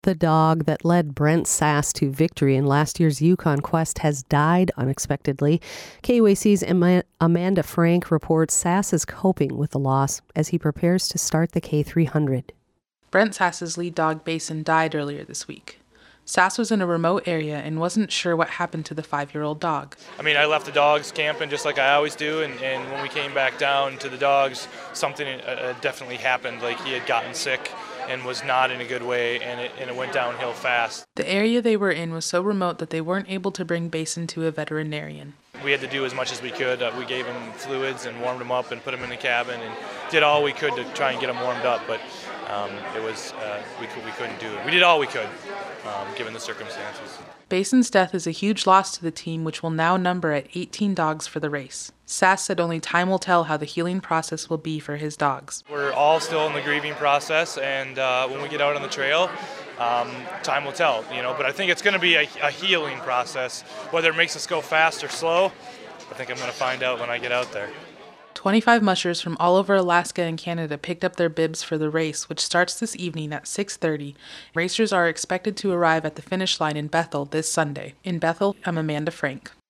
The dog that led Brent Sass to victory in last year's Yukon Quest has died unexpectedly. KUAC's Amanda Frank reports Sass is coping with the loss as he prepares to start the K300. Brent Sass's lead dog, Basin, died earlier this week. Sass was in a remote area and wasn't sure what happened to the 5-year-old dog. I left the dogs camping just like I always do, and when we came back down to the dogs, something definitely happened. Like he had gotten sick and was not in a good way, and it went downhill fast. The area they were in was so remote that they weren't able to bring Basin to a veterinarian. We had to do as much as we could. We gave him fluids and warmed him up and put him in the cabin and did all we could to try and get him warmed up, but we couldn't do it. We did all we could, given the circumstances. Basin's death is a huge loss to the team, which will now number at 18 dogs for the race. Sass said only time will tell how the healing process will be for his dogs. We're all still in the grieving process, and when we get out on the trail, time will tell, but I think it's going to be a healing process. Whether it makes us go fast or slow, I think I'm going to find out when I get out there. 25 mushers from all over Alaska and Canada picked up their bibs for the race, which starts this evening at 6:30. Racers are expected to arrive at the finish line in Bethel this Sunday. In Bethel, I'm Amanda Frank.